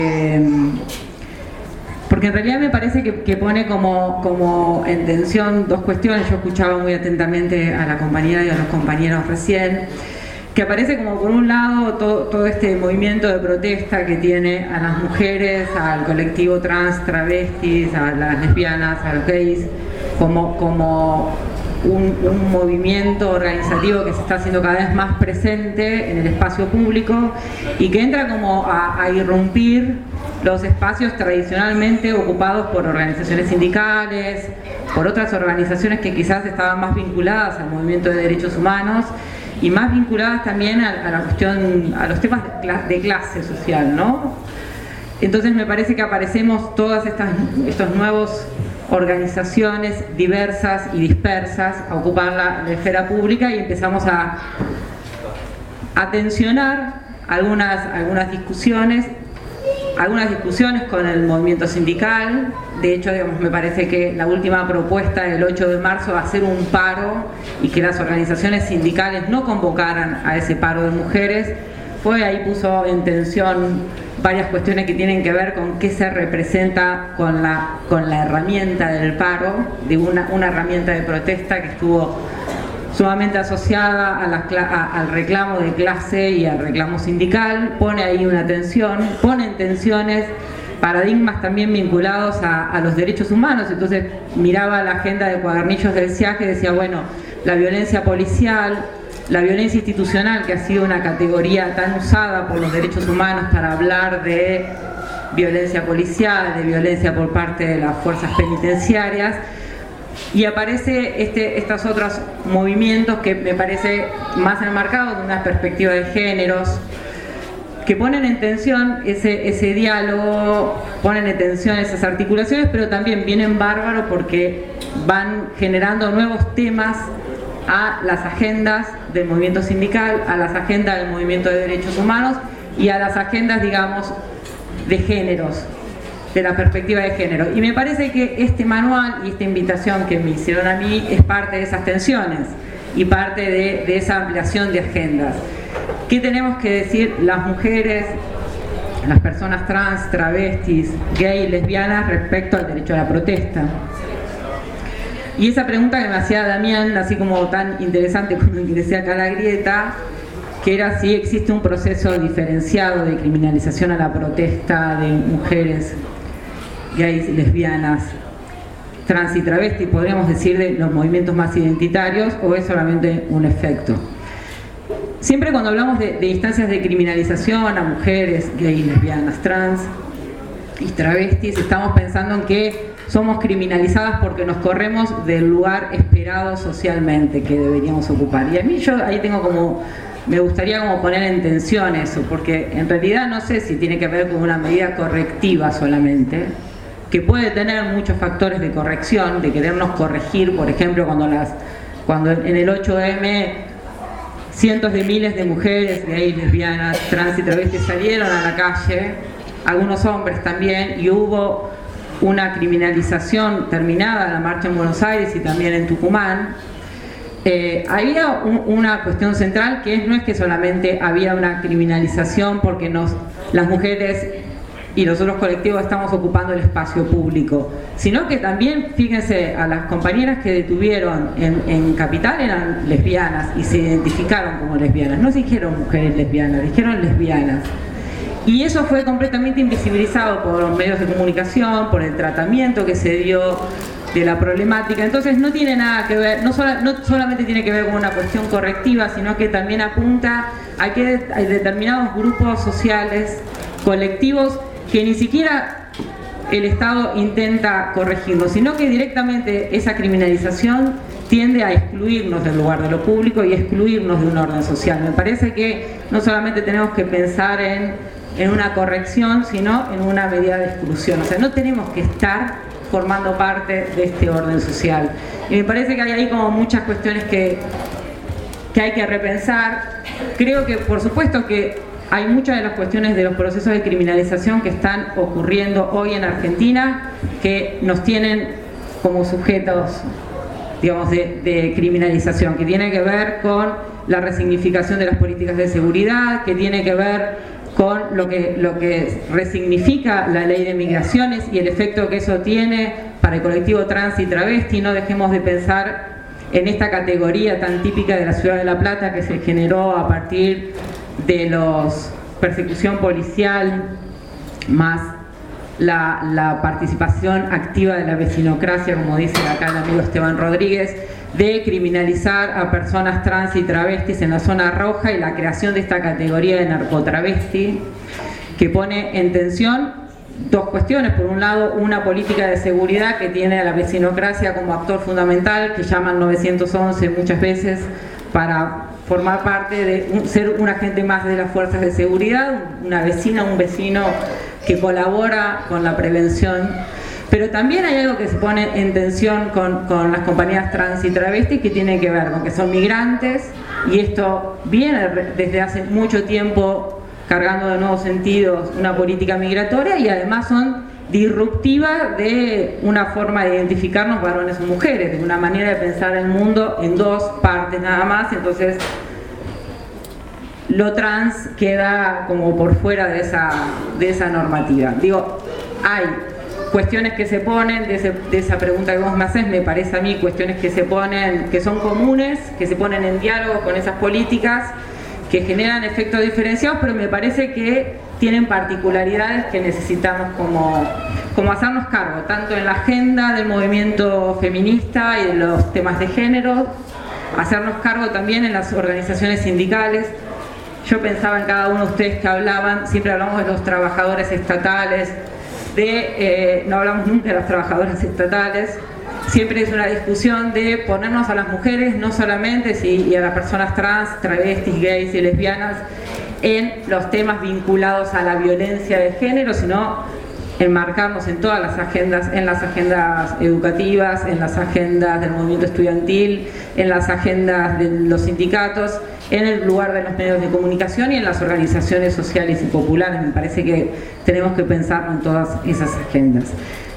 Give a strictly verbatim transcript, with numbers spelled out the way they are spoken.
Eh, porque en realidad me parece que, que pone como, como en tensión dos cuestiones. Yo escuchaba muy atentamente a la compañera y a los compañeros recién, que aparece como por un lado todo, todo este movimiento de protesta que tiene a las mujeres, al colectivo trans, travestis, a las lesbianas, a los gays, como, como un, un movimiento organizativo que se está haciendo cada vez más presente en el espacio público y que entra como a, a irrumpir los espacios tradicionalmente ocupados por organizaciones sindicales, por otras organizaciones que quizás estaban más vinculadas al movimiento de derechos humanos y más vinculadas también a, a la cuestión, a los temas de, cl- de clase social, ¿no? Entonces me parece que aparecemos todas estas estos nuevos organizaciones diversas y dispersas a ocupar la, la esfera pública y empezamos a, a tensionar algunas, algunas discusiones algunas discusiones con el movimiento sindical. De hecho, digamos, me parece que la última propuesta del ocho de marzo va a ser un paro y que las organizaciones sindicales no convocaran a ese paro de mujeres, fue ahí puso en tensión varias cuestiones que tienen que ver con qué se representa con la, con la herramienta del paro, de una, una herramienta de protesta que estuvo sumamente asociada a la, a, al reclamo de clase y al reclamo sindical. Pone ahí una tensión, pone en tensiones paradigmas también vinculados a, a los derechos humanos. Entonces miraba la agenda de cuadernillos del S I A G y decía, bueno, la violencia policial, la violencia institucional, que ha sido una categoría tan usada por los derechos humanos para hablar de violencia policial, de violencia por parte de las fuerzas penitenciarias. Y aparece este, estos otros movimientos que me parece más enmarcados de una perspectiva de géneros, que ponen en tensión ese, ese diálogo, ponen en tensión esas articulaciones, pero también vienen bárbaros porque van generando nuevos temas a las agendas del movimiento sindical, a las agendas del movimiento de derechos humanos y a las agendas, digamos, de géneros, de la perspectiva de género. Y me parece que este manual y esta invitación que me hicieron a mí es parte de esas tensiones y parte de, de esa ampliación de agendas. ¿Qué tenemos que decir las mujeres, las personas trans, travestis, gay, lesbianas respecto al derecho a la protesta? Y esa pregunta que me hacía Damián, así como tan interesante cuando ingresé acá a la grieta, que era si existe un proceso diferenciado de criminalización a la protesta de mujeres gays, lesbianas, trans y travestis, podríamos decir, de los movimientos más identitarios, o es solamente un efecto. Siempre cuando hablamos de, de instancias de criminalización a mujeres gays, lesbianas, trans y travestis, estamos pensando en que somos criminalizadas porque nos corremos del lugar esperado socialmente que deberíamos ocupar. Y a mí yo ahí tengo como, me gustaría como poner en tensión eso, porque en realidad no sé si tiene que ver con una medida correctiva solamente, que puede tener muchos factores de corrección, de querernos corregir, por ejemplo, cuando las cuando en el ocho eme cientos de miles de mujeres, gays, lesbianas, trans y travestis salieron a la calle, algunos hombres también, y hubo una criminalización terminada en la marcha en Buenos Aires y también en Tucumán. Eh, había un, una cuestión central que es, no es que solamente había una criminalización porque nos, las mujeres y los otros colectivos estamos ocupando el espacio público, sino que también, fíjense, a las compañeras que detuvieron en, en Capital eran lesbianas y se identificaron como lesbianas, no se dijeron mujeres lesbianas, dijeron lesbianas. Y eso fue completamente invisibilizado por los medios de comunicación, por el tratamiento que se dio de la problemática. Entonces no tiene nada que ver, no, sola, no solamente tiene que ver con una cuestión correctiva, sino que también apunta a que hay determinados grupos sociales, colectivos, que ni siquiera el Estado intenta corregirlos, sino que directamente esa criminalización tiende a excluirnos del lugar de lo público y excluirnos de un orden social. Me parece que no solamente tenemos que pensar en, en una corrección, sino en una medida de exclusión. O sea, no tenemos que estar formando parte de este orden social. Y me parece que hay ahí como muchas cuestiones que, que hay que repensar. Creo que, por supuesto, que hay muchas de las cuestiones de los procesos de criminalización que están ocurriendo hoy en Argentina que nos tienen como sujetos, digamos, de, de criminalización, que tiene que ver con la resignificación de las políticas de seguridad, que tiene que ver con lo que, lo que resignifica la ley de migraciones y el efecto que eso tiene para el colectivo trans y travesti. No dejemos de pensar en esta categoría tan típica de la ciudad de La Plata que se generó a partir de la persecución policial más la, la participación activa de la vecinocracia, como dice acá el amigo Esteban Rodríguez, de criminalizar a personas trans y travestis en la zona roja y la creación de esta categoría de narcotravesti que pone en tensión dos cuestiones. Por un lado, una política de seguridad que tiene a la vecinocracia como actor fundamental, que llaman nueve once muchas veces para formar parte de un, ser un agente más de las fuerzas de seguridad, una vecina, un vecino que colabora con la prevención. Pero también hay algo que se pone en tensión con, con las compañías trans y travestis que tiene que ver con que son migrantes, y esto viene desde hace mucho tiempo cargando de nuevos sentidos una política migratoria, y además son disruptivas de una forma de identificarnos varones o mujeres, de una manera de pensar el mundo en dos partes nada más. Entonces lo trans queda como por fuera de esa, de esa normativa. Digo, hay cuestiones que se ponen, de, ese, de esa pregunta que vos me haces, me parece a mí cuestiones que se ponen, que son comunes, que se ponen en diálogo con esas políticas, que generan efectos diferenciados, pero me parece que tienen particularidades que necesitamos como, como hacernos cargo, tanto en la agenda del movimiento feminista y de los temas de género, hacernos cargo también en las organizaciones sindicales. Yo pensaba en cada uno de ustedes que hablaban, siempre hablamos de los trabajadores estatales, de, eh, no hablamos nunca de las trabajadoras estatales. Siempre es una discusión de ponernos a las mujeres, no solamente, sí, y a las personas trans, travestis, gays y lesbianas, en los temas vinculados a la violencia de género, sino enmarcarnos en todas las agendas, en las agendas educativas, en las agendas del movimiento estudiantil, en las agendas de los sindicatos, en el lugar de los medios de comunicación y en las organizaciones sociales y populares. Me parece que tenemos que pensar en todas esas agendas.